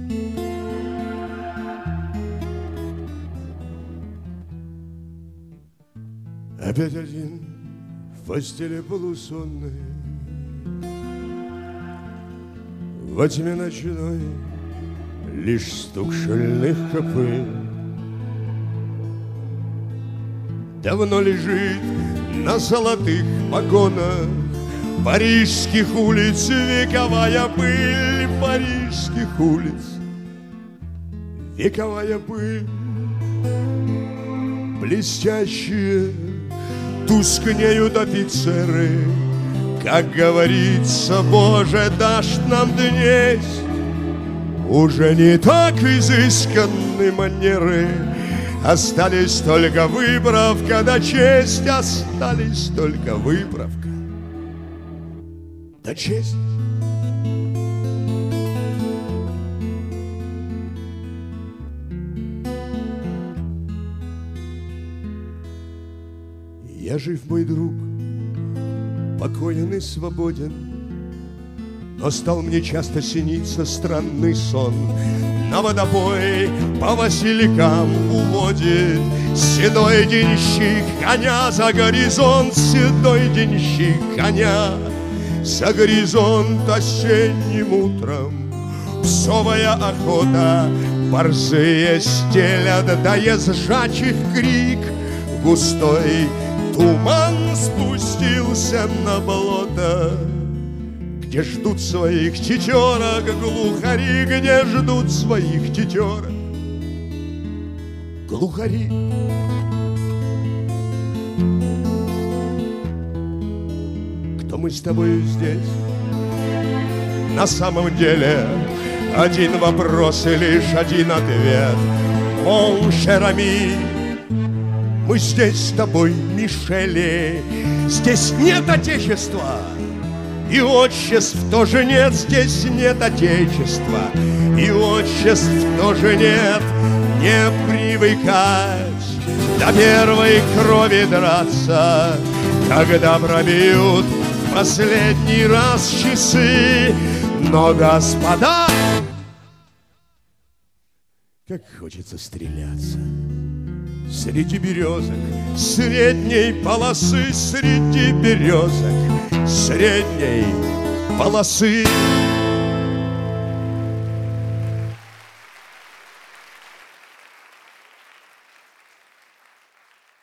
Опять один в постели полусонной, во тьме ночной лишь стук шальных копыт. Давно лежит на золотых погонах парижских улиц вековая пыль, парижских улиц вековая пыль. Блестящие тускнеют офицеры, как говорится, Боже, дашь нам днесь. Уже не так изысканны манеры, остались только выправка да честь, остались только выправка да честь. Я жив, мой друг, покоен и свободен, но стал мне часто сниться странный сон. На водопой по Василькам уводит седой денщик коня за горизонт, седой денщик коня за горизонт. Осенним утром псовая охота, борзые стелят, да езжачих крик. Густой туман спустился на болото, где ждут своих тетерок глухари, где ждут своих тетерок глухари. Кто мы с тобою здесь? На самом деле один вопрос и лишь один ответ. Mon cher ami, мы здесь с тобой, Мишели. Здесь нет отечества, и отчеств тоже нет. Здесь нет отечества, и отчеств тоже нет. Не привыкать до первой крови драться, когда пробьют в последний раз часы. Но, господа, как хочется стреляться среди березок средней полосы, среди березок средней полосы.